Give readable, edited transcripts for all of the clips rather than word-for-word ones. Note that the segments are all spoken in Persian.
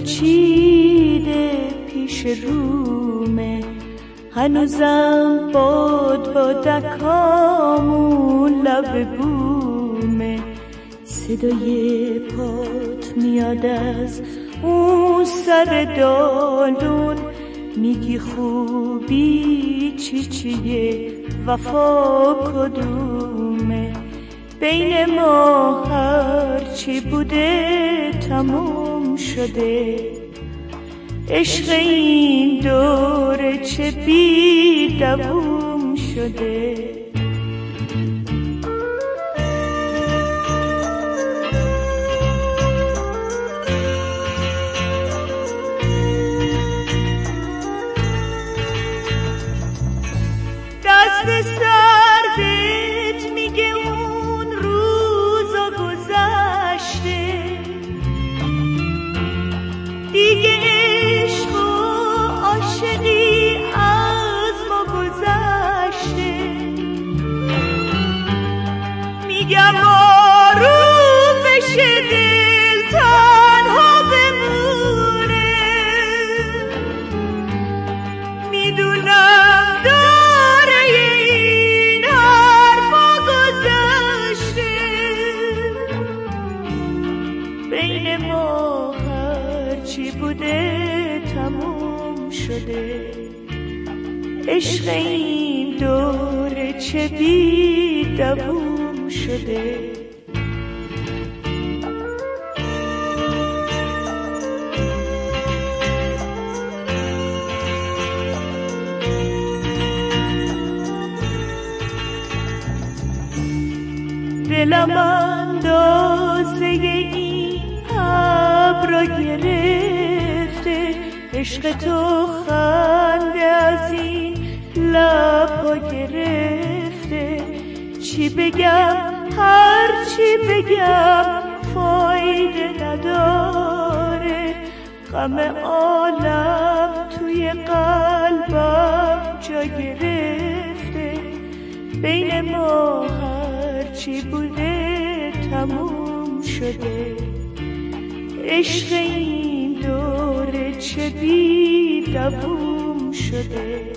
پیچیده پیش رومه، هنوزم باد با دکامون لب بومه. صدای پات میاد از اون سر دالون، میگی خوبی چیه وفا کدومه. بین ما هرچی بوده تموم شده، عشق این دوره چه بی دووم شده. دست سردت میگه اون روزا گذشته، دیگه عشق و عاشقی از ما گذشته. میگم آروم بشه دل تنها بمونه، میدونم داره این حرفا گذشته. بین ما هرچی بوده تموم شده، عشق این دوره چه بی دووم شده. دلم اندازه این ابرا گرفته، عشق تو خنده از این لبا گرفته. چی بگم هر چی بگم فایده نداره، غم عالم توی قلبم جا گرفته. بین ما هرچی بوده تموم شده، عشق این دوره چه بی دووم شده.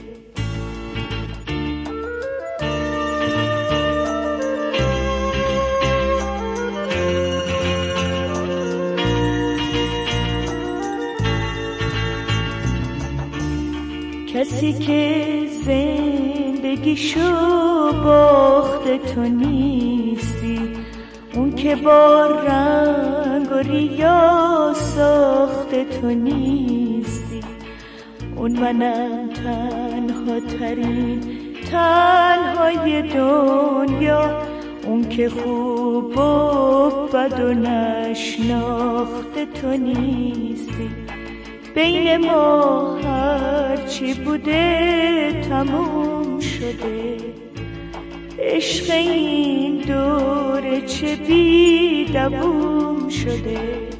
کسی که زندگیشو باخته تو نیستی، اون که با رنگ و ریا ساخته تو نیستی. اون منم تنها ترین تنهای دنیا، اون که خوب و بد و نشناخته تو نیستی. بین ما هرچی بوده تموم شده، عشق این دوره چه بی دووم شده.